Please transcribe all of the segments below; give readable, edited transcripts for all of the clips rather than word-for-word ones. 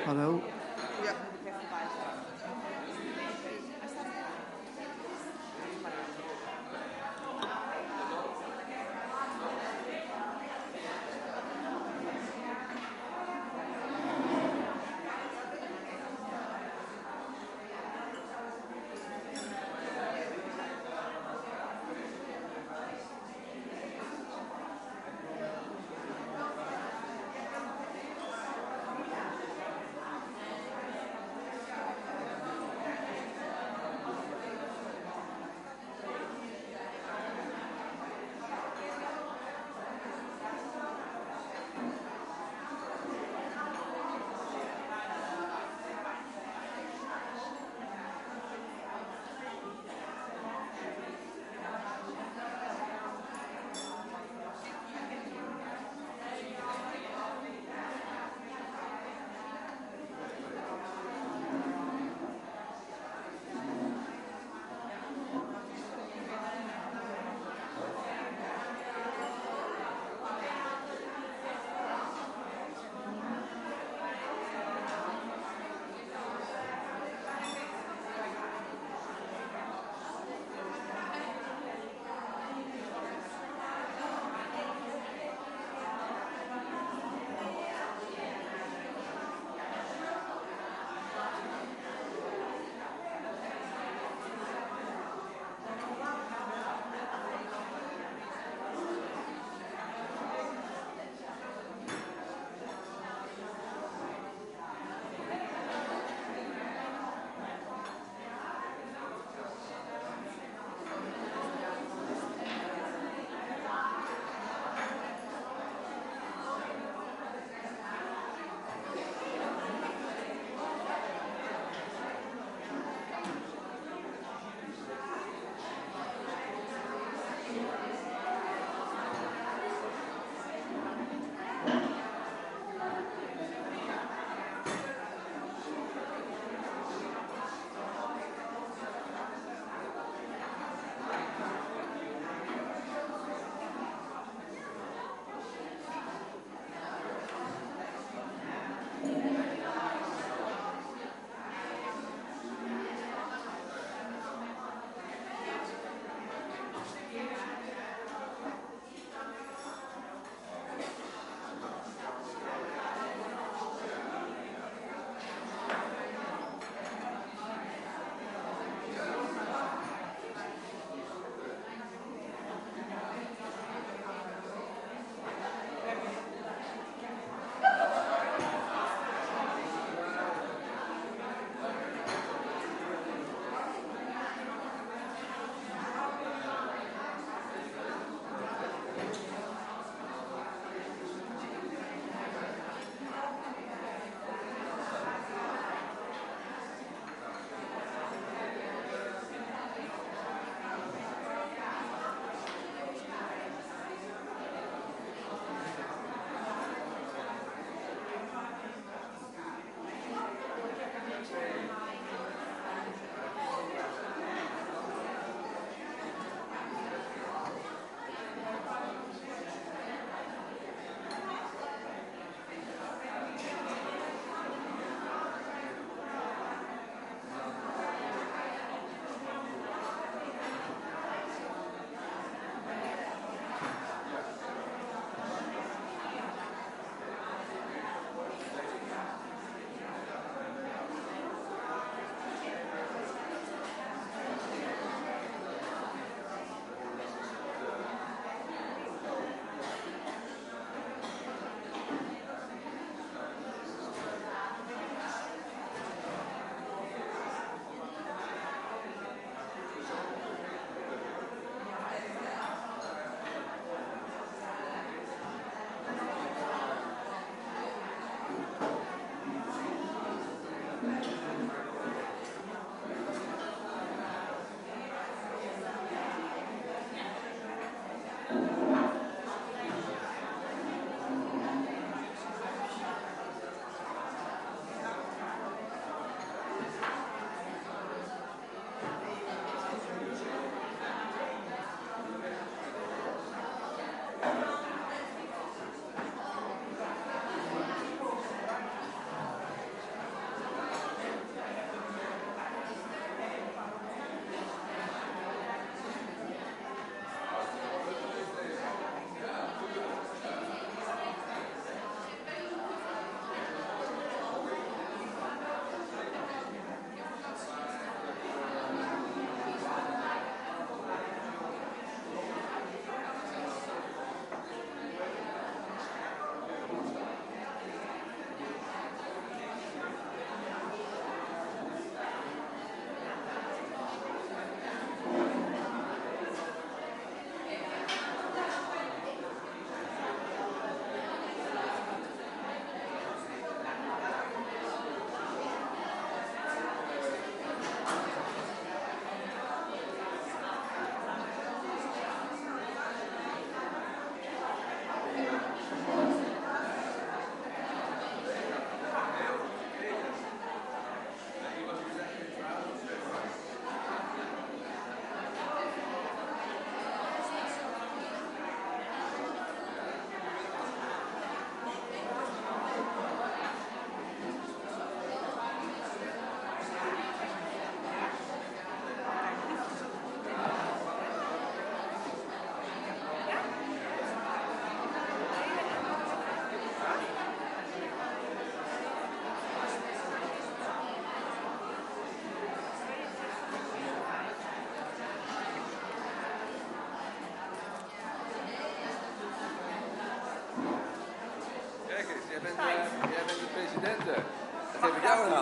Hallo. Ja, moet ik even bijstaan.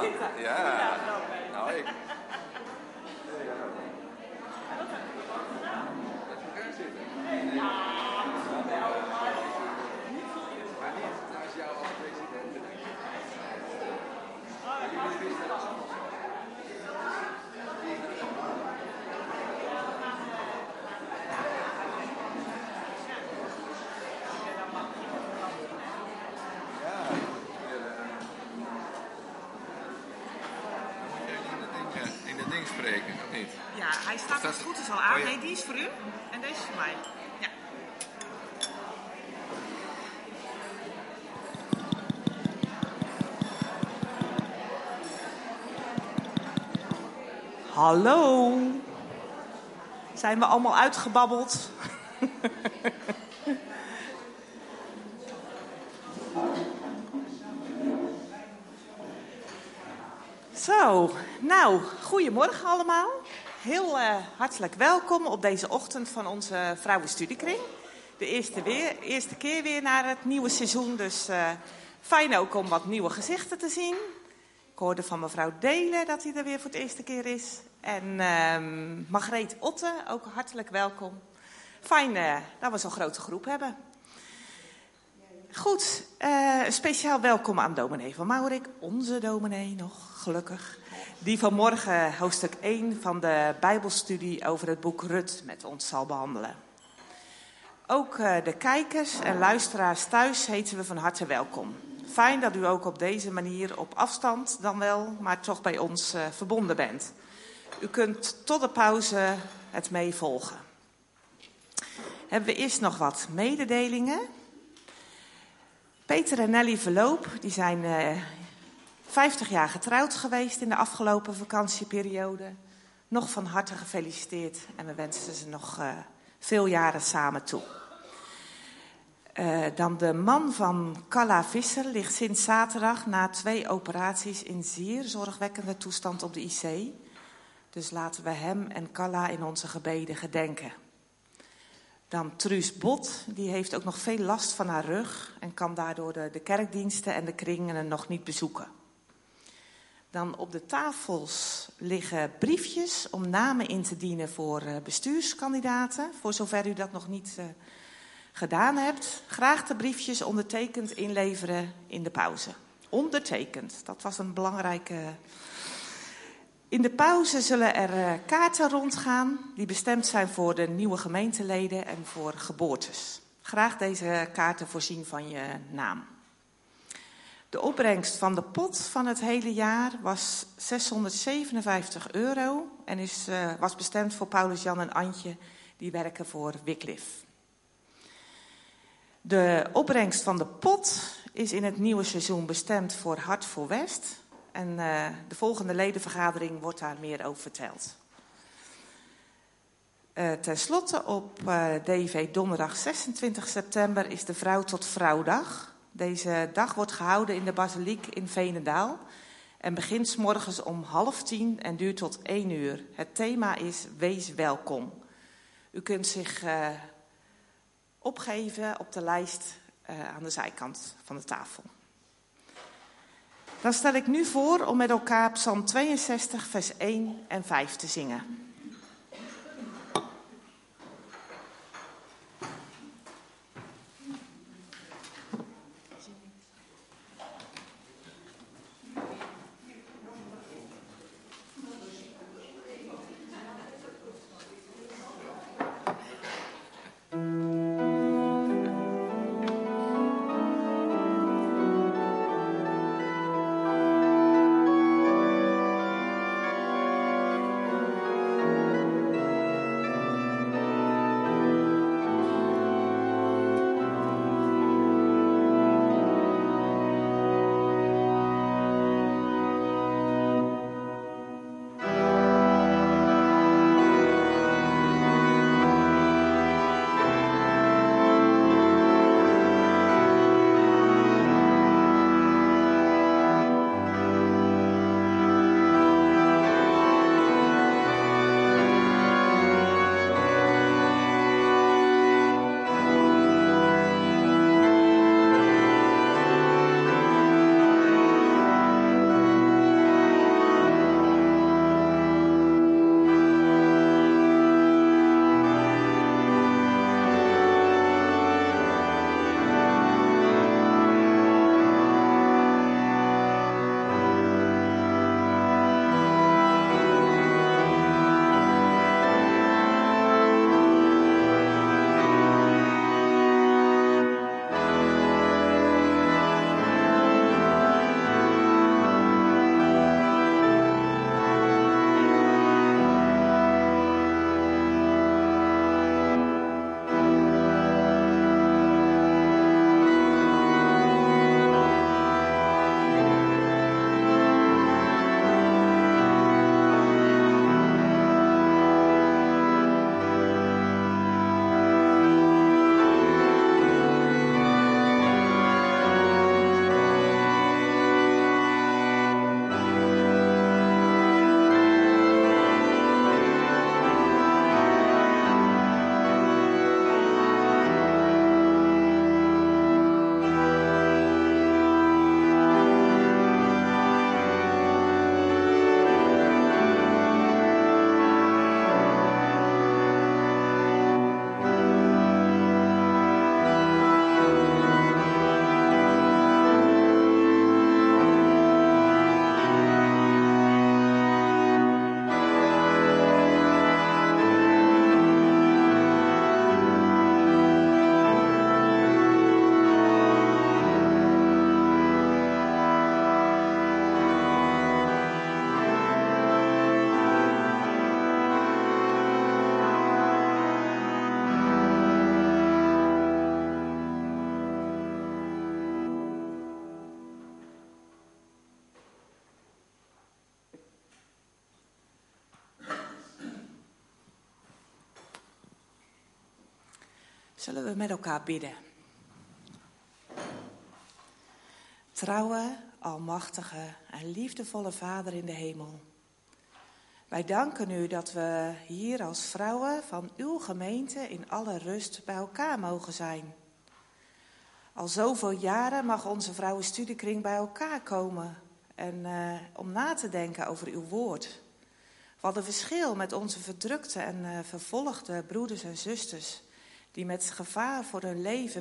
Ja. Nou, ik. In het ding spreken, of niet? Ja, hij staat als het goed is al aan. Nee, die is voor u en deze is voor mij. Ja. Hallo. Zijn we allemaal uitgebabbeld? Zo, nou, goedemorgen allemaal. Heel hartelijk welkom op deze ochtend van onze vrouwenstudiekring. De eerste keer weer naar het nieuwe seizoen, dus fijn ook om wat nieuwe gezichten te zien. Ik hoorde van mevrouw Delen dat hij er weer voor het eerste keer is. En Margreet Otte, ook hartelijk welkom. Fijn dat we zo'n grote groep hebben. Goed, een speciaal welkom aan dominee van Maurik, onze dominee nog, gelukkig. Die vanmorgen hoofdstuk 1 van de Bijbelstudie over het boek Rut met ons zal behandelen. Ook de kijkers en luisteraars thuis heten we van harte welkom. Fijn dat u ook op deze manier op afstand dan wel, maar toch bij ons verbonden bent. U kunt tot de pauze het meevolgen. Hebben we eerst nog wat mededelingen. Peter en Nelly Verloop, die zijn 50 jaar getrouwd geweest in de afgelopen vakantieperiode. Nog van harte gefeliciteerd en we wensen ze nog veel jaren samen toe. Dan de man van Calla Visser ligt sinds zaterdag na 2 operaties in zeer zorgwekkende toestand op de IC. Dus laten we hem en Calla in onze gebeden gedenken. Dan Truus Bot, die heeft ook nog veel last van haar rug en kan daardoor de kerkdiensten en de kringen nog niet bezoeken. Dan op de tafels liggen briefjes om namen in te dienen voor bestuurskandidaten. Voor zover u dat nog niet gedaan hebt. Graag de briefjes ondertekend inleveren in de pauze. Ondertekend, dat was een belangrijke. In de pauze zullen er kaarten rondgaan die bestemd zijn voor de nieuwe gemeenteleden en voor geboortes. Graag deze kaarten voorzien van je naam. De opbrengst van de pot van het hele jaar was €657 en was bestemd voor Paulus, Jan en Antje, die werken voor Wycliffe. De opbrengst van de pot is in het nieuwe seizoen bestemd voor Hart voor West. En de volgende ledenvergadering wordt daar meer over verteld. Ten slotte op DV donderdag 26 september is de Vrouw tot Vrouwdag. Deze dag wordt gehouden in de basiliek in Veenendaal. En begint 's morgens om 9:30 en duurt tot 1 uur. Het thema is Wees welkom. U kunt zich opgeven op de lijst aan de zijkant van de tafel. Dan stel ik nu voor om met elkaar Psalm 62, vers 1 en 5 te zingen. Zullen we met elkaar bidden? Trouwe, almachtige en liefdevolle Vader in de hemel. Wij danken u dat we hier als vrouwen van uw gemeente in alle rust bij elkaar mogen zijn. Al zoveel jaren mag onze vrouwenstudiekring bij elkaar komen en om na te denken over uw woord. Wat een verschil met onze verdrukte en vervolgde broeders en zusters die met gevaar voor hun leven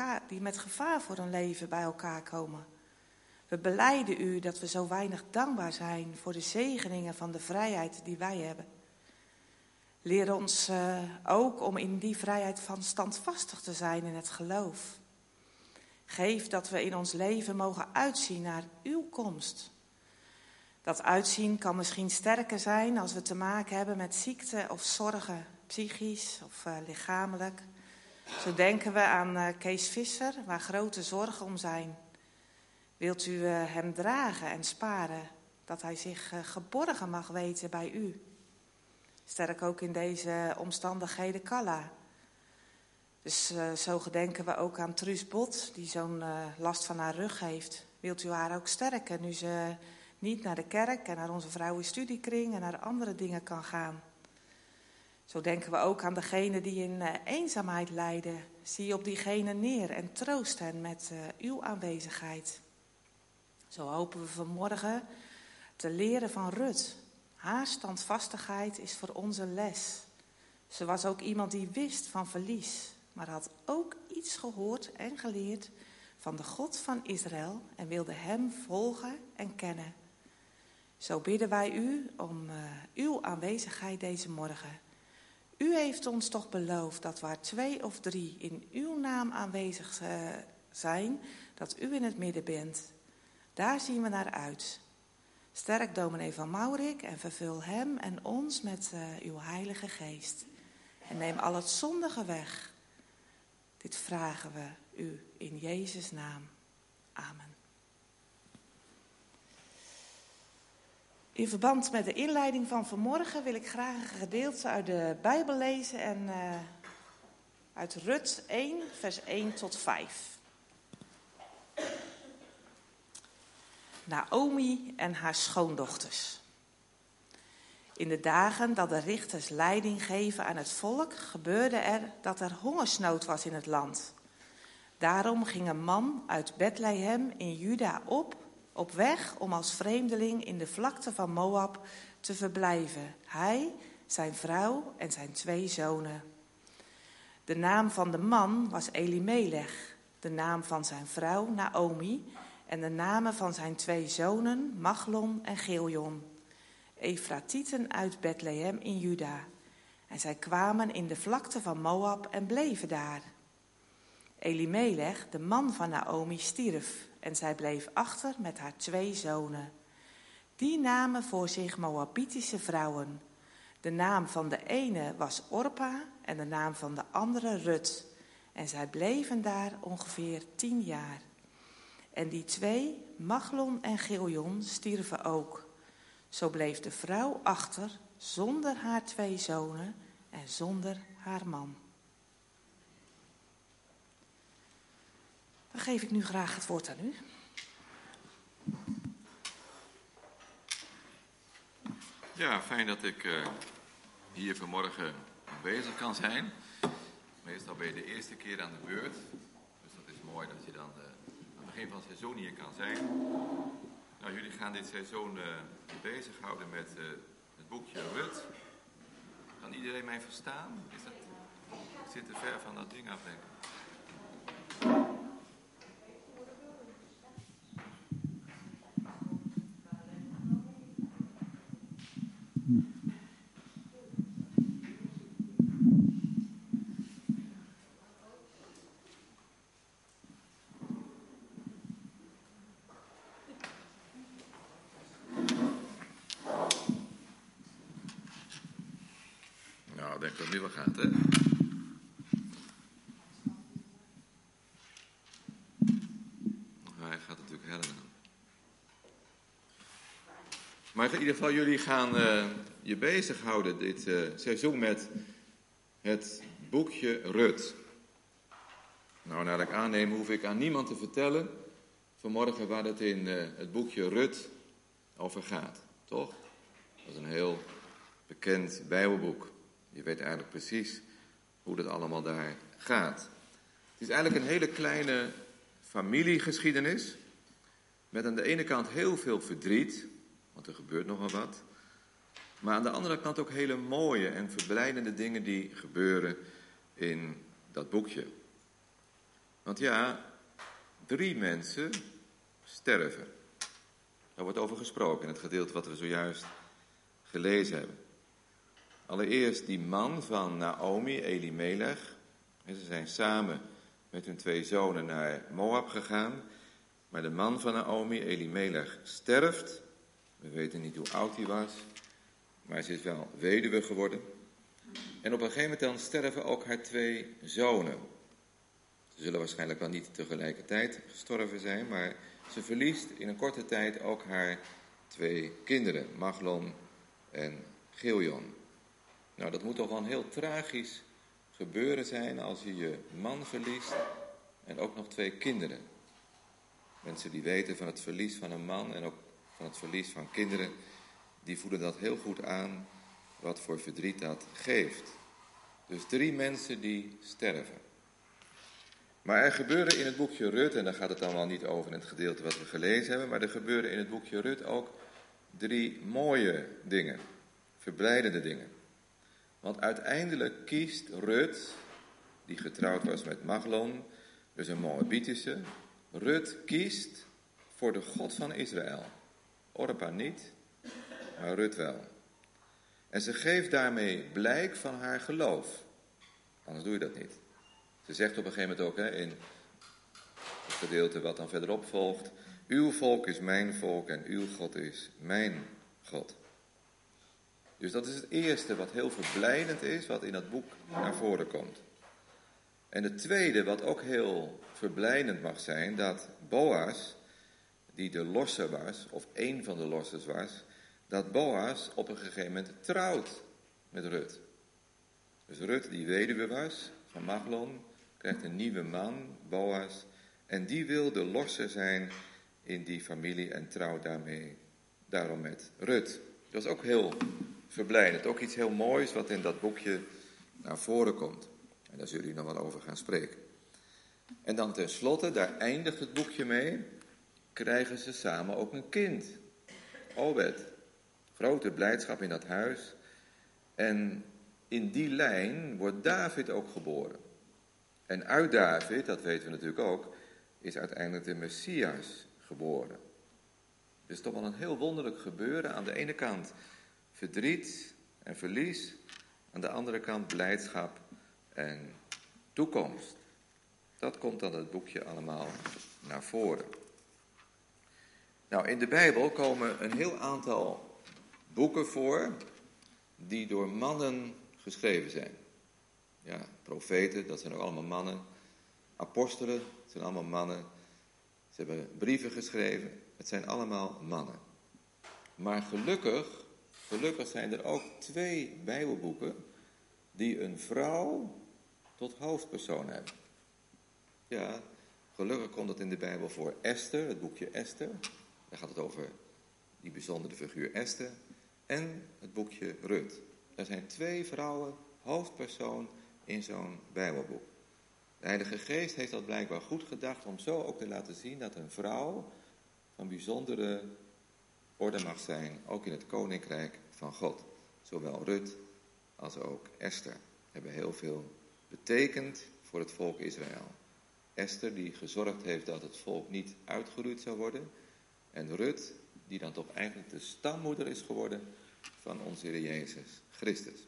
bij elkaar komen. We belijden u dat we zo weinig dankbaar zijn voor de zegeningen van de vrijheid die wij hebben. Leer ons ook om in die vrijheid van standvastig te zijn in het geloof. Geef dat we in ons leven mogen uitzien naar uw komst. Dat uitzien kan misschien sterker zijn als we te maken hebben met ziekte of zorgen, psychisch of lichamelijk. Zo denken we aan Kees Visser, waar grote zorgen om zijn. Wilt u hem dragen en sparen, dat hij zich geborgen mag weten bij u? Sterk ook in deze omstandigheden Kalla. Dus zo gedenken we ook aan Truus Bot, die zo'n last van haar rug heeft. Wilt u haar ook sterken, nu ze niet naar de kerk en naar onze vrouwenstudiekring en naar andere dingen kan gaan? Zo denken we ook aan degenen die in eenzaamheid lijden. Zie op diegene neer en troost hen met uw aanwezigheid. Zo hopen we vanmorgen te leren van Rut. Haar standvastigheid is voor ons een les. Ze was ook iemand die wist van verlies, maar had ook iets gehoord en geleerd van de God van Israël en wilde hem volgen en kennen. Zo bidden wij u om uw aanwezigheid deze morgen. U heeft ons toch beloofd dat waar 2 of 3 in uw naam aanwezig zijn, dat u in het midden bent. Daar zien we naar uit. Sterk dominee van Maurik en vervul hem en ons met uw heilige geest. En neem al het zondige weg. Dit vragen we u in Jezus' naam. Amen. In verband met de inleiding van vanmorgen wil ik graag een gedeelte uit de Bijbel lezen en uit Rut 1, vers 1 tot 5. Naomi en haar schoondochters. In de dagen dat de richters leiding geven aan het volk, gebeurde er dat er hongersnood was in het land. Daarom ging een man uit Bethlehem in Juda op weg om als vreemdeling in de vlakte van Moab te verblijven. Hij, zijn vrouw en zijn 2 zonen. De naam van de man was Elimelech, de naam van zijn vrouw Naomi en de namen van zijn 2 zonen Machlon en Giljon, Efratieten uit Bethlehem in Juda. En zij kwamen in de vlakte van Moab en bleven daar. Elimelech, de man van Naomi, stierf en zij bleef achter met haar 2 zonen. Die namen voor zich Moabitische vrouwen. De naam van de ene was Orpa en de naam van de andere Rut. En zij bleven daar ongeveer 10 jaar. En die 2, Machlon en Giljon, stierven ook. Zo bleef de vrouw achter zonder haar 2 zonen en zonder haar man. Dan geef ik nu graag het woord aan u. Ja, fijn dat ik hier vanmorgen aanwezig kan zijn. Meestal ben je de eerste keer aan de beurt. Dus dat is mooi dat je dan aan het begin van het seizoen hier kan zijn. Nou, jullie gaan dit seizoen bezighouden met het boekje Rut. Kan iedereen mij verstaan? Ik zit te ver van dat ding af, denk ik. Nou, ik denk dat het nu wel gaat, hè? Hij gaat natuurlijk helemaal. Maar in ieder geval, jullie gaan je bezighouden dit seizoen met het boekje Rut. Nou, naar ik aanneem, hoef ik aan niemand te vertellen vanmorgen waar het in het boekje Rut over gaat, toch? Dat is een heel bekend Bijbelboek. Je weet eigenlijk precies hoe dat allemaal daar gaat. Het is eigenlijk een hele kleine familiegeschiedenis, met aan de ene kant heel veel verdriet, want er gebeurt nogal wat. Maar aan de andere kant ook hele mooie en verblijdende dingen die gebeuren in dat boekje. Want ja, 3 mensen sterven. Daar wordt over gesproken in het gedeelte wat we zojuist gelezen hebben. Allereerst die man van Naomi, Elimelech. En ze zijn samen met hun 2 zonen naar Moab gegaan. Maar de man van Naomi, Elimelech, sterft. We weten niet hoe oud hij was, maar ze is wel weduwe geworden. En op een gegeven moment dan sterven ook haar 2 zonen. Ze zullen waarschijnlijk wel niet tegelijkertijd gestorven zijn, maar ze verliest in een korte tijd ook haar 2 kinderen, Maglon en Giljon. Nou, dat moet toch wel een heel tragisch gebeuren zijn als je je man verliest en ook nog 2 kinderen. Mensen die weten van het verlies van een man en ook van het verlies van kinderen, die voelen dat heel goed aan, wat voor verdriet dat geeft. Dus 3 mensen die sterven. Maar er gebeuren in het boekje Rut, en daar gaat het dan wel niet over in het gedeelte wat we gelezen hebben, maar er gebeuren in het boekje Rut ook 3 mooie dingen, verblijdende dingen. Want uiteindelijk kiest Rut, die getrouwd was met Maglon, dus een Moabitische, Rut kiest voor de God van Israël. Orpa niet, maar Rut wel. En ze geeft daarmee blijk van haar geloof. Anders doe je dat niet. Ze zegt op een gegeven moment ook in het gedeelte wat dan verderop volgt: uw volk is mijn volk en uw God is mijn God. Dus dat is het eerste wat heel verblijdend is, wat in dat boek naar voren komt. En het tweede, wat ook heel verblijdend mag zijn, dat Boas, die de losser was, of één van de lossers was, dat Boas op een gegeven moment trouwt met Rut. Dus Rut, die weduwe was van Maglon, krijgt een nieuwe man, Boas, en die wil de losser zijn in die familie en trouwt daarom met Rut. Dat is ook heel verblijdend, ook iets heel moois wat in dat boekje naar voren komt. En daar zullen jullie nog wel over gaan spreken. En dan tenslotte, daar eindigt het boekje mee, krijgen ze samen ook een kind, Obed. Grote blijdschap in dat huis. En in die lijn wordt David ook geboren. En uit David, dat weten we natuurlijk ook, is uiteindelijk de Messias geboren. Dus toch wel een heel wonderlijk gebeuren. Aan de ene kant verdriet en verlies. Aan de andere kant blijdschap en toekomst. Dat komt dan het boekje allemaal naar voren. Nou, in de Bijbel komen een heel aantal boeken voor die door mannen geschreven zijn. Ja, profeten, dat zijn ook allemaal mannen. Apostelen, dat zijn allemaal mannen. Ze hebben brieven geschreven, het zijn allemaal mannen. Maar gelukkig zijn er ook 2 Bijbelboeken die een vrouw tot hoofdpersoon hebben. Ja, gelukkig komt het in de Bijbel voor Esther, het boekje Esther. Daar gaat het over die bijzondere figuur Esther. En het boekje Rut. Er zijn 2 vrouwen hoofdpersoon in zo'n Bijbelboek. De Heilige Geest heeft dat blijkbaar goed gedacht om zo ook te laten zien dat een vrouw van bijzondere orde mag zijn, ook in het koninkrijk van God. Zowel Rut als ook Esther hebben heel veel betekend voor het volk Israël. Esther die gezorgd heeft dat het volk niet uitgeroeid zou worden. En Rut die dan toch eigenlijk de stammoeder is geworden van onze Heer Jezus Christus.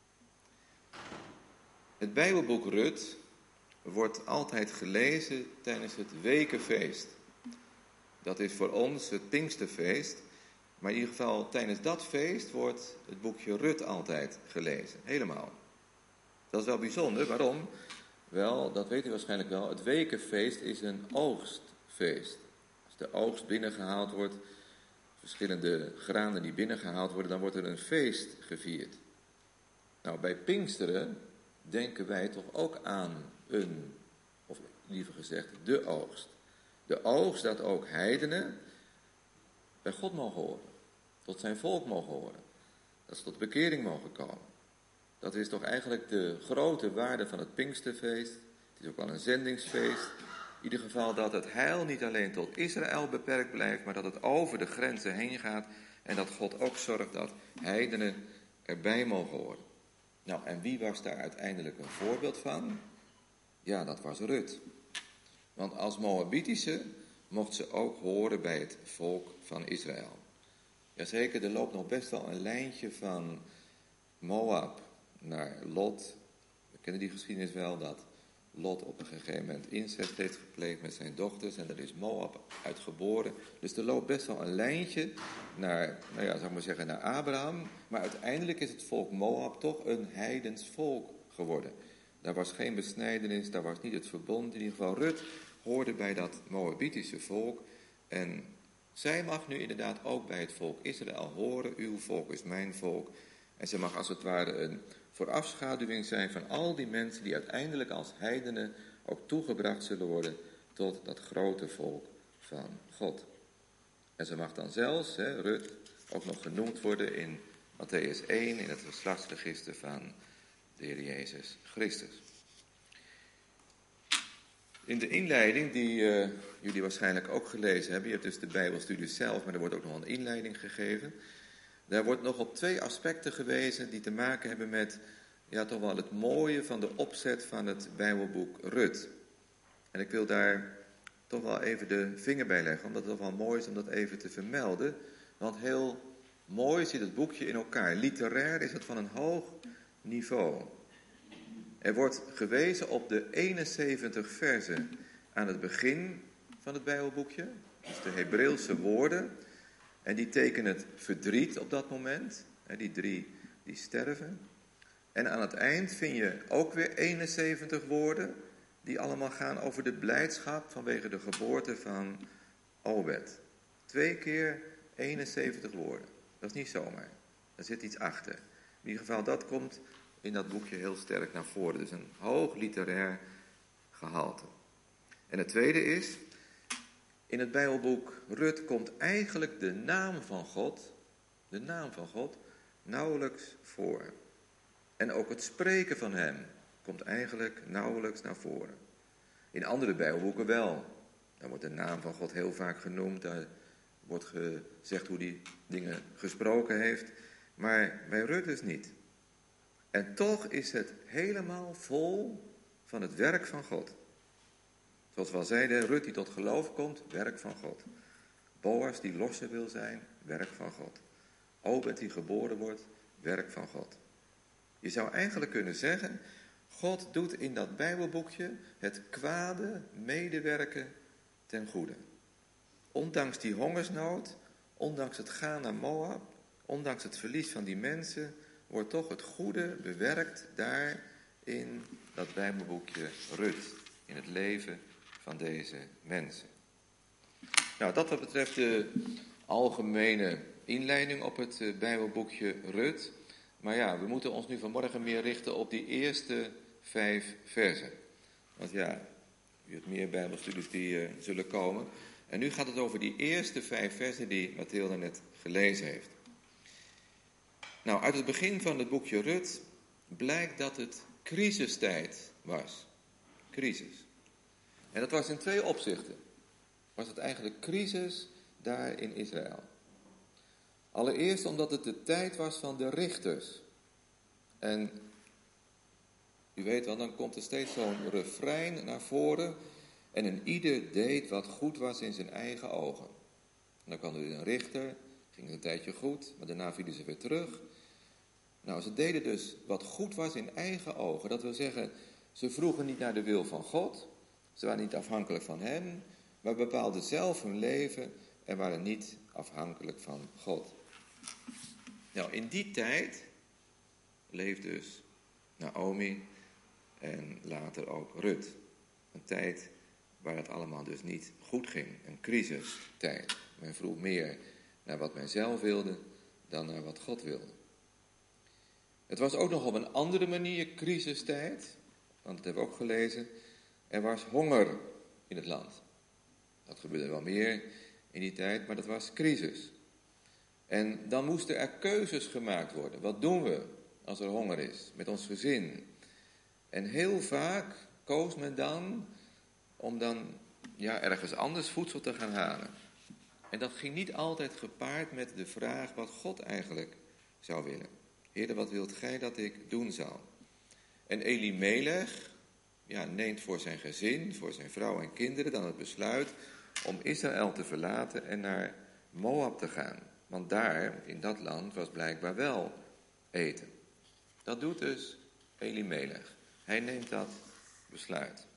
Het Bijbelboek Rut wordt altijd gelezen tijdens het wekenfeest. Dat is voor ons het Pinksterfeest. Maar in ieder geval tijdens dat feest wordt het boekje Rut altijd gelezen. Helemaal. Dat is wel bijzonder. Waarom? Wel, dat weet u waarschijnlijk wel. Het wekenfeest is een oogstfeest. Als de oogst binnengehaald wordt, verschillende granen die binnengehaald worden, dan wordt er een feest gevierd. Nou, bij Pinksteren denken wij toch ook aan liever gezegd de oogst. De oogst dat ook heidenen bij God mogen horen. Tot zijn volk mogen horen. Dat ze tot bekering mogen komen. Dat is toch eigenlijk de grote waarde van het Pinksterfeest. Het is ook wel een zendingsfeest. In ieder geval dat het heil niet alleen tot Israël beperkt blijft, maar dat het over de grenzen heen gaat. En dat God ook zorgt dat heidenen erbij mogen horen. Nou, en wie was daar uiteindelijk een voorbeeld van? Ja, dat was Rut. Want als Moabitische mocht ze ook horen bij het volk van Israël. Jazeker, er loopt nog best wel een lijntje van Moab naar Lot. We kennen die geschiedenis wel, dat Lot op een gegeven moment incest heeft gepleegd met zijn dochters. En daar is Moab uit geboren. Dus er loopt best wel een lijntje naar, zou ik maar zeggen, naar Abraham. Maar uiteindelijk is het volk Moab toch een heidens volk geworden. Daar was geen besnijdenis, daar was niet het verbond. In ieder geval, Rut hoorde bij dat Moabitische volk. En zij mag nu inderdaad ook bij het volk Israël horen. Uw volk is mijn volk. En ze mag als het ware een voorafschaduwing zijn van al die mensen die uiteindelijk als heidenen ook toegebracht zullen worden tot dat grote volk van God. En ze mag dan zelfs, Rut, ook nog genoemd worden in Mattheüs 1, in het geslachtsregister van de Heer Jezus Christus. In de inleiding, die jullie waarschijnlijk ook gelezen hebben, je hebt dus de Bijbelstudie zelf, maar er wordt ook nog een inleiding gegeven. Daar wordt nog op 2 aspecten gewezen die te maken hebben met, toch wel het mooie van de opzet van het Bijbelboek Rut. En ik wil daar toch wel even de vinger bij leggen, omdat het toch wel mooi is om dat even te vermelden. Want heel mooi zit het boekje in elkaar. Literair is het van een hoog niveau. Er wordt gewezen op de 71 versen aan het begin van het Bijbelboekje. Dus de Hebreeuwse woorden. En die tekenen het verdriet op dat moment. Die 3 die sterven. En aan het eind vind je ook weer 71 woorden. Die allemaal gaan over de blijdschap vanwege de geboorte van Obed. 2 keer 71 woorden. Dat is niet zomaar. Daar zit iets achter. In ieder geval, dat komt in dat boekje heel sterk naar voren. Dus een hoog literair gehalte. En het tweede is, in het Bijbelboek Rut komt eigenlijk de naam van God, nauwelijks voor. En ook het spreken van hem komt eigenlijk nauwelijks naar voren. In andere Bijbelboeken wel. Daar wordt de naam van God heel vaak genoemd. Daar wordt gezegd hoe die dingen gesproken heeft. Maar bij Rut dus niet. En toch is het helemaal vol van het werk van God. Zoals we al zeiden, Rut die tot geloof komt, werk van God. Boas die losser wil zijn, werk van God. Obed die geboren wordt, werk van God. Je zou eigenlijk kunnen zeggen, God doet in dat Bijbelboekje het kwade medewerken ten goede. Ondanks die hongersnood, ondanks het gaan naar Moab, ondanks het verlies van die mensen, wordt toch het goede bewerkt daar in dat Bijbelboekje Rut. In het leven van deze mensen. Nou, dat wat betreft de algemene inleiding op het Bijbelboekje Rut. Maar we moeten ons nu vanmorgen meer richten op die eerste 5 versen. Want u hebt meer Bijbelstudies die zullen komen. En nu gaat het over die eerste 5 versen die Mathilde net gelezen heeft. Nou, uit het begin van het boekje Rut blijkt dat het crisistijd was. Crisis. En dat was in 2 opzichten. Was het eigenlijk crisis daar in Israël. Allereerst omdat het de tijd was van de richters. En u weet wel, dan komt er steeds zo'n refrein naar voren. En een ieder deed wat goed was in zijn eigen ogen. En dan kwam er een richter, ging het een tijdje goed, maar daarna vielen ze weer terug. Nou, ze deden dus wat goed was in eigen ogen. Dat wil zeggen, ze vroegen niet naar de wil van God. Ze waren niet afhankelijk van hem, maar bepaalden zelf hun leven en waren niet afhankelijk van God. Nou, in die tijd leefde dus Naomi en later ook Rut. Een tijd waar het allemaal dus niet goed ging. Een crisistijd. Men vroeg meer naar wat men zelf wilde dan naar wat God wilde. Het was ook nog op een andere manier crisistijd. Want dat hebben we ook gelezen. Er was honger in het land. Dat gebeurde wel meer in die tijd, maar dat was crisis. En dan moesten er keuzes gemaakt worden. Wat doen we als er honger is met ons gezin? En heel vaak koos men dan om dan ergens anders voedsel te gaan halen. En dat ging niet altijd gepaard met de vraag wat God eigenlijk zou willen. Heere, wat wilt gij dat ik doen zal? En Elimelech neemt voor zijn gezin, voor zijn vrouw en kinderen dan het besluit om Israël te verlaten en naar Moab te gaan. Want daar, in dat land, was blijkbaar wel eten. Dat doet dus Elimelech. Hij neemt dat besluit.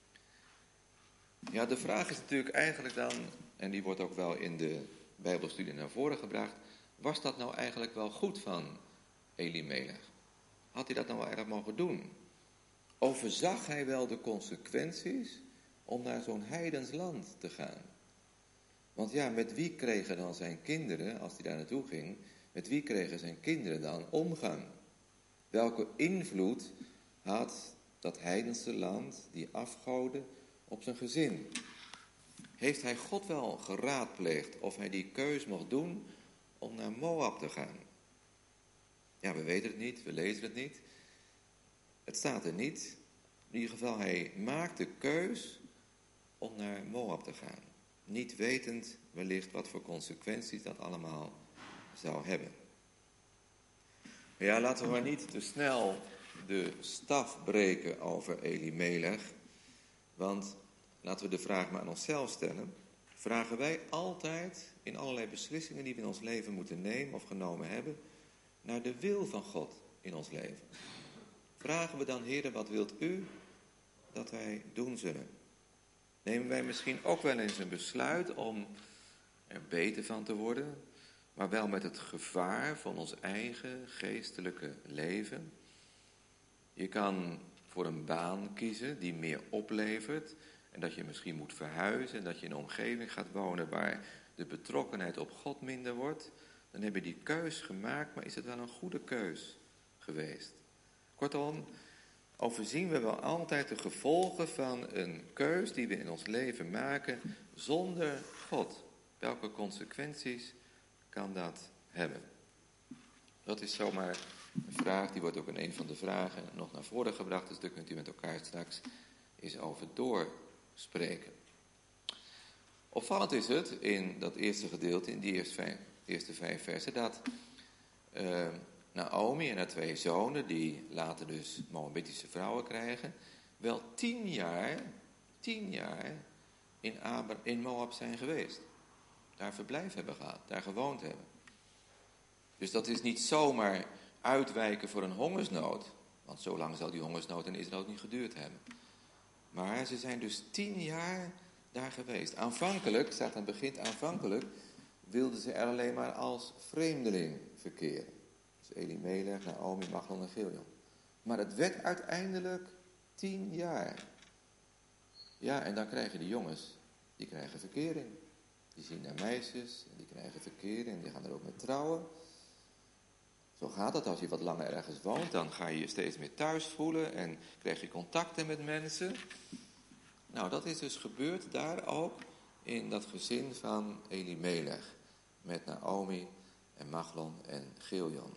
Ja, de vraag is natuurlijk eigenlijk dan, en die wordt ook wel in de Bijbelstudie naar voren gebracht, was dat nou eigenlijk wel goed van Elimelech? Had hij dat nou wel erg mogen doen? Overzag hij wel de consequenties om naar zo'n heidens land te gaan? Want met wie kregen dan zijn kinderen, als hij daar naartoe ging, met wie kregen zijn kinderen dan omgang? Welke invloed had dat heidense land, die afgoden, op zijn gezin? Heeft hij God wel geraadpleegd of hij die keus mocht doen om naar Moab te gaan? Ja, we weten het niet, we lezen het niet. Het staat er niet. In ieder geval, hij maakt de keus om naar Moab te gaan. Niet wetend wellicht wat voor consequenties dat allemaal zou hebben. Maar ja, laten we maar niet te snel de staf breken over Elimelech. Want laten we de vraag maar aan onszelf stellen. Vragen wij altijd in allerlei beslissingen die we in ons leven moeten nemen of genomen hebben, naar de wil van God in ons leven? Vragen we dan, Heere, wat wilt u dat wij doen zullen? Nemen wij misschien ook wel eens een besluit om er beter van te worden, maar wel met het gevaar van ons eigen geestelijke leven? Je kan voor een baan kiezen die meer oplevert en dat je misschien moet verhuizen en dat je in een omgeving gaat wonen waar de betrokkenheid op God minder wordt. Dan heb je die keus gemaakt, maar is het wel een goede keus geweest? Kortom, overzien we wel altijd de gevolgen van een keus die we in ons leven maken zonder God? Welke consequenties kan dat hebben? Dat is zomaar een vraag, die wordt ook in een van de vragen nog naar voren gebracht, dus daar kunt u met elkaar straks eens over doorspreken. Opvallend is het in dat eerste gedeelte, in die eerste 5 versen, dat Naomi en haar 2 zonen, die later dus Moabitische vrouwen krijgen, wel 10 jaar in Moab zijn geweest. Daar verblijf hebben gehad, daar gewoond hebben. Dus dat is niet zomaar uitwijken voor een hongersnood, want zo lang zal die hongersnood in Israël niet geduurd hebben. Maar ze zijn dus 10 jaar daar geweest. Aanvankelijk, staat aan het begin, aanvankelijk wilden ze er alleen maar als vreemdeling verkeren. Dus Elimelech, Naomi, Machlon en Chilion. Maar het werd uiteindelijk 10 jaar. Ja, en dan krijgen die jongens, die krijgen verkering. Die zien naar meisjes, en die krijgen verkering en die gaan er ook mee trouwen. Zo gaat het als je wat langer ergens woont, dan ga je je steeds meer thuis voelen en krijg je contacten met mensen. Nou, dat is dus gebeurd daar ook in dat gezin van Elimelech, met Naomi en Machlon en Chilion.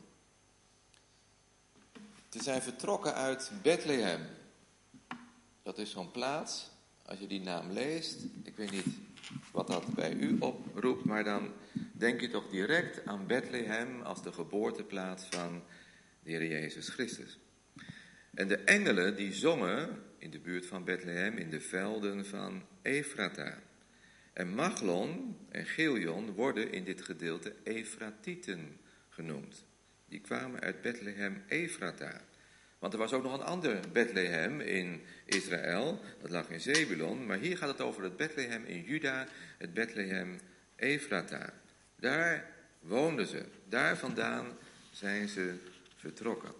Ze zijn vertrokken uit Bethlehem. Dat is zo'n plaats, als je die naam leest, ik weet niet wat dat bij u oproept, maar dan denk je toch direct aan Bethlehem als de geboorteplaats van de Heer Jezus Christus. En de engelen die zongen in de buurt van Bethlehem in de velden van Efrata. En Machlon en Chilion worden in dit gedeelte Efratieten genoemd. Die kwamen uit Bethlehem Efrata. Want er was ook nog een ander Bethlehem in Israël, dat lag in Zebulon. Maar hier gaat het over het Bethlehem in Juda, het Bethlehem Efrata. Daar woonden ze, daar vandaan zijn ze vertrokken.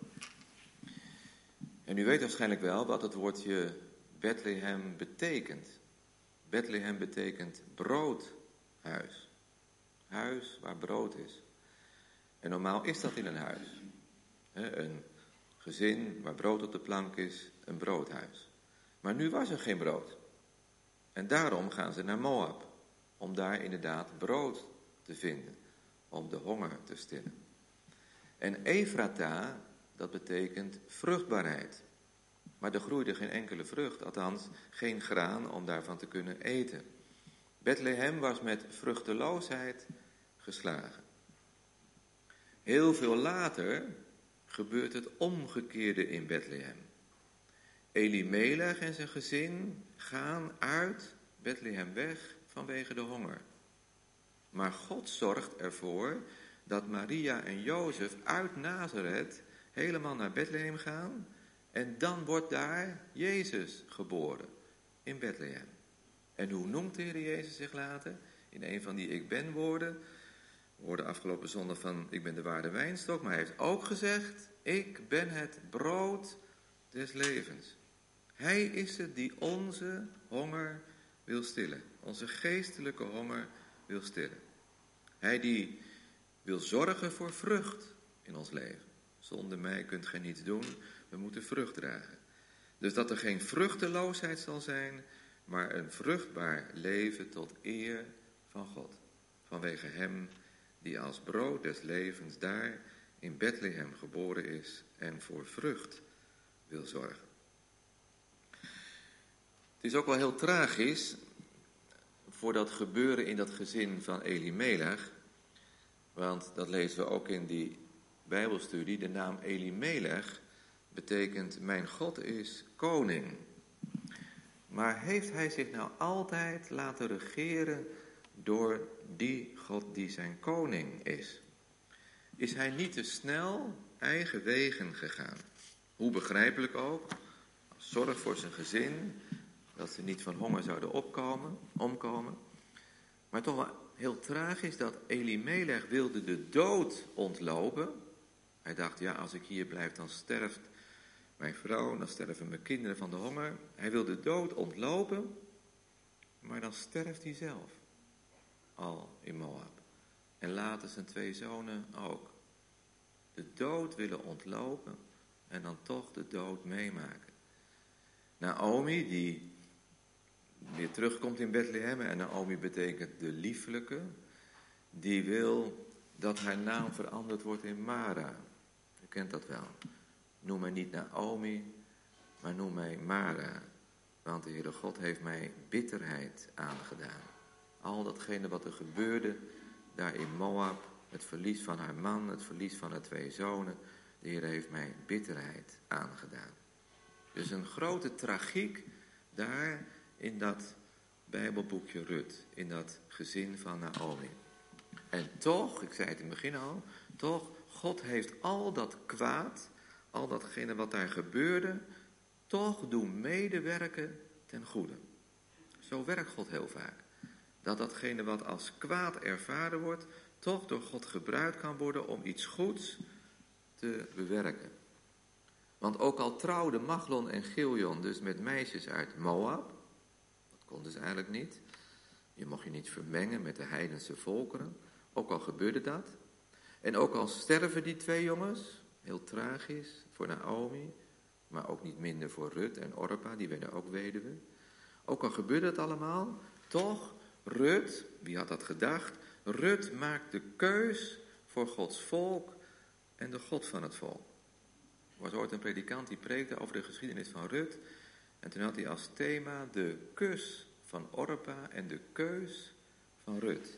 En u weet waarschijnlijk wel wat het woordje Bethlehem betekent. Bethlehem betekent broodhuis. Huis waar brood is. En normaal is dat in een huis. Een gezin waar brood op de plank is, een broodhuis. Maar nu was er geen brood. En daarom gaan ze naar Moab, om daar inderdaad brood te vinden, om de honger te stillen. En Efrata, dat betekent vruchtbaarheid. Maar er groeide geen enkele vrucht, althans geen graan om daarvan te kunnen eten. Bethlehem was met vruchteloosheid geslagen. Heel veel later gebeurt het omgekeerde in Bethlehem. Elimelech en zijn gezin gaan uit Bethlehem weg vanwege de honger. Maar God zorgt ervoor dat Maria en Jozef uit Nazareth helemaal naar Bethlehem gaan. En dan wordt daar Jezus geboren in Bethlehem. En hoe noemt de Heer Jezus zich later? In een van die ik ben woorden. We hoorden afgelopen zondag van ik ben de ware wijnstok. Maar hij heeft ook gezegd, ik ben het brood des levens. Hij is het die onze honger wil stillen. Onze geestelijke honger wil stillen. Hij die wil zorgen voor vrucht in ons leven. Zonder mij kunt gij niets doen. We moeten vrucht dragen. Dus dat er geen vruchteloosheid zal zijn, maar een vruchtbaar leven tot eer van God. Vanwege hem die als brood des levens daar in Bethlehem geboren is en voor vrucht wil zorgen. Het is ook wel heel tragisch voor dat gebeuren in dat gezin van Elimelech. Want dat lezen we ook in die Bijbelstudie. De naam Elimelech betekent mijn God is koning. Maar heeft hij zich nou altijd laten regeren door die God die zijn koning is? Is hij niet te snel eigen wegen gegaan? Hoe begrijpelijk ook, zorg voor zijn gezin, dat ze niet van honger zouden omkomen. Maar toch wel heel tragisch dat Elimelech wilde de dood ontlopen. Hij dacht, ja, als ik hier blijf, dan sterft mijn vrouw, dan sterven mijn kinderen van de honger. Hij wil de dood ontlopen, maar dan sterft hij zelf al in Moab. En later zijn 2 zonen ook. De dood willen ontlopen en dan toch de dood meemaken. Naomi, die weer terugkomt in Bethlehem, en Naomi betekent de lieflijke, die wil dat haar naam veranderd wordt in Mara. U kent dat wel. Noem mij niet Naomi, maar noem mij Mara. Want de Heere God heeft mij bitterheid aangedaan. Al datgene wat er gebeurde daar in Moab, het verlies van haar man, het verlies van haar 2 zonen. De Heere heeft mij bitterheid aangedaan. Dus een grote tragiek daar in dat Bijbelboekje Rut, in dat gezin van Naomi. En toch, ik zei het in het begin al, toch, God heeft al dat kwaad, al datgene wat daar gebeurde, toch doen medewerken ten goede. Zo werkt God heel vaak. Dat datgene wat als kwaad ervaren wordt, toch door God gebruikt kan worden om iets goeds te bewerken. Want ook al trouwden Machlon en Giljon dus met meisjes uit Moab, dat konden ze eigenlijk niet. Je mocht je niet vermengen met de heidense volkeren, ook al gebeurde dat. En ook al sterven die 2 jongens, heel tragisch voor Naomi, maar ook niet minder voor Rut en Orpa, die werden ook weduwe. Ook al gebeurde het allemaal, toch, Rut, wie had dat gedacht? Rut maakt de keus voor Gods volk en de God van het volk. Er was ooit een predikant die preekte over de geschiedenis van Rut. En toen had hij als thema de kus van Orpa en de keus van Rut.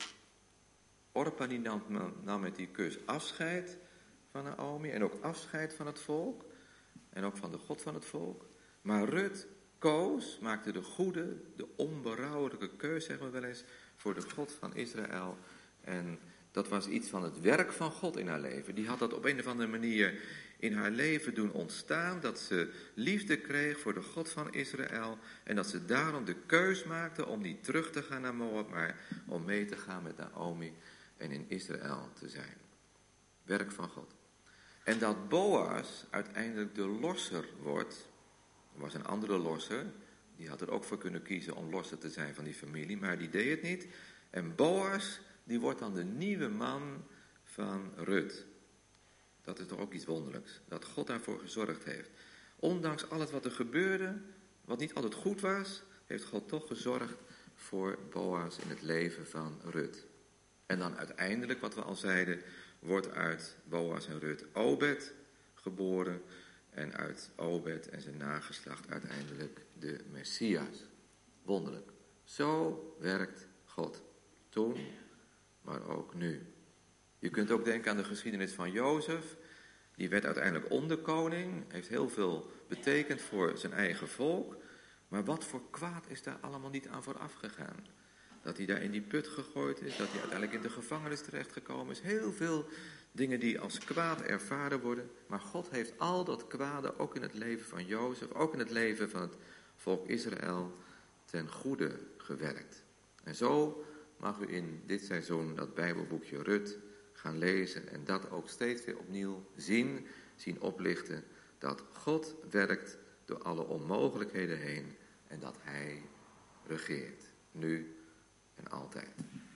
Orpa die nam met die kus afscheid van Naomi en ook afscheid van het volk. En ook van de God van het volk. Maar Rut maakte de goede, de onberouwelijke keus, zeggen we wel eens, voor de God van Israël. En dat was iets van het werk van God in haar leven. Die had dat op een of andere manier in haar leven doen ontstaan. Dat ze liefde kreeg voor de God van Israël. En dat ze daarom de keus maakte om niet terug te gaan naar Moab, maar om mee te gaan met Naomi en in Israël te zijn. Werk van God. En dat Boas uiteindelijk de losser wordt. Er was een andere losser. Die had er ook voor kunnen kiezen om losser te zijn van die familie. Maar die deed het niet. En Boas, die wordt dan de nieuwe man van Rut. Dat is toch ook iets wonderlijks. Dat God daarvoor gezorgd heeft. Ondanks alles wat er gebeurde, wat niet altijd goed was, heeft God toch gezorgd voor Boas in het leven van Rut. En dan uiteindelijk, wat we al zeiden, wordt uit Boas en Rut Obed geboren. En uit Obed en zijn nageslacht uiteindelijk de Messias. Wonderlijk. Zo werkt God. Toen, maar ook nu. Je kunt ook denken aan de geschiedenis van Jozef. Die werd uiteindelijk onderkoning. Heeft heel veel betekend voor zijn eigen volk. Maar wat voor kwaad is daar allemaal niet aan vooraf gegaan? Dat hij daar in die put gegooid is. Dat hij uiteindelijk in de gevangenis terechtgekomen is. Heel veel dingen die als kwaad ervaren worden. Maar God heeft al dat kwade ook in het leven van Jozef. Ook in het leven van het volk Israël ten goede gewerkt. En zo mag u in dit seizoen dat Bijbelboekje Rut gaan lezen. En dat ook steeds weer opnieuw zien oplichten. Dat God werkt door alle onmogelijkheden heen. En dat hij regeert. Nu en altijd.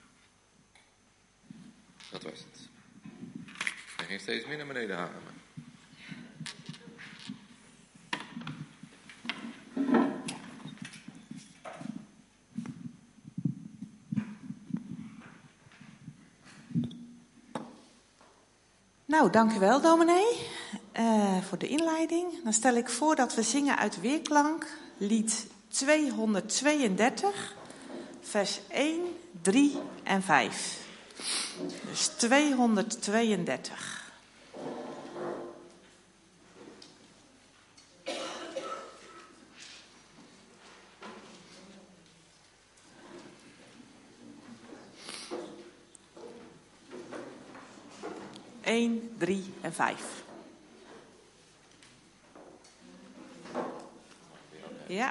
Dat was het. Hij ging steeds meer naar beneden hangen. Nou, dank u wel, dominee, voor de inleiding. Dan stel ik voor dat we zingen uit Weerklank, lied 232, vers 1, 3 en 5. Dus 232. Eén, 3 en 5. Ja.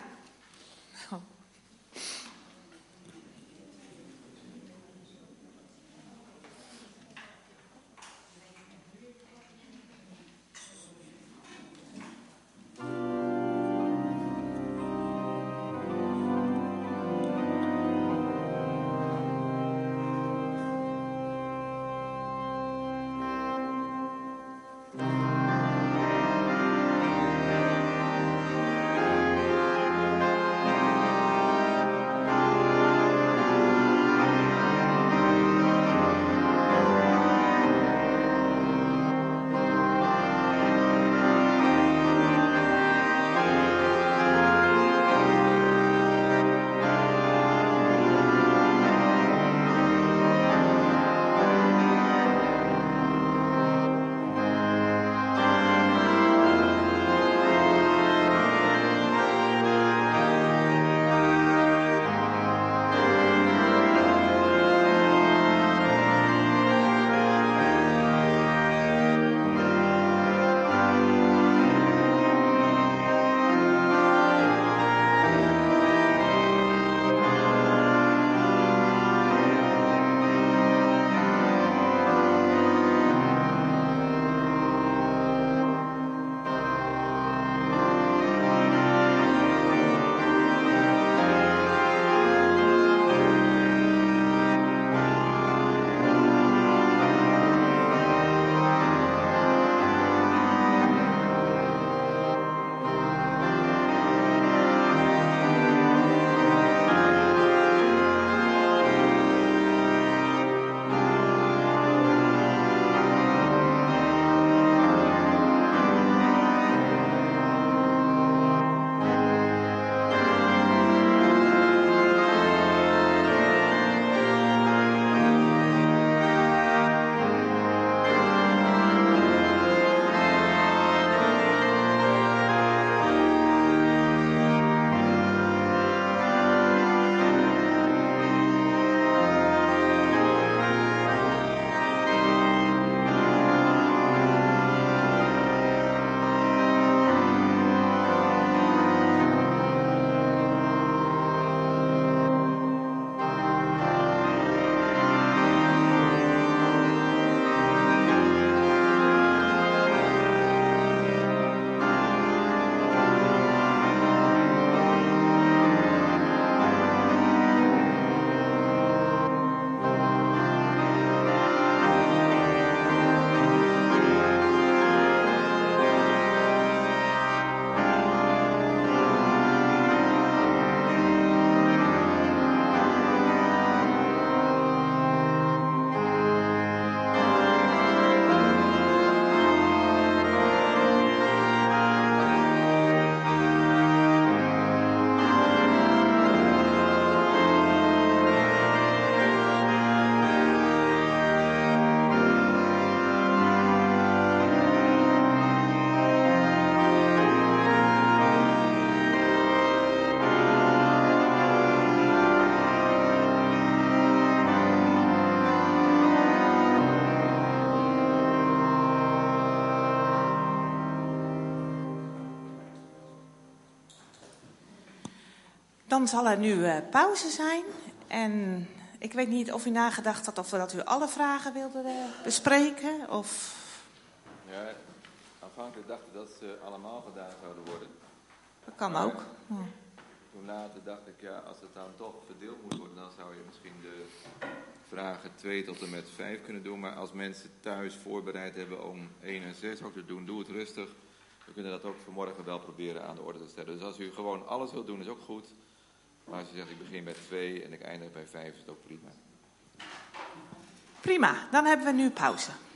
Dan zal er nu pauze zijn. En ik weet niet of u nagedacht had of dat u alle vragen wilde bespreken. Of... Ja, aanvankelijk dachten dat ze allemaal gedaan zouden worden. Dat kan ook. Toen later dacht ik, ja, als het dan toch verdeeld moet worden, dan zou je misschien de vragen 2 tot en met 5 kunnen doen. Maar als mensen thuis voorbereid hebben om 1 en 6 ook te doen, doe het rustig. We kunnen dat ook vanmorgen wel proberen aan de orde te stellen. Dus als u gewoon alles wilt doen, is ook goed. Maar als je zegt, ik begin bij 2 en ik eindig bij 5, is het ook prima. Prima, dan hebben we nu pauze.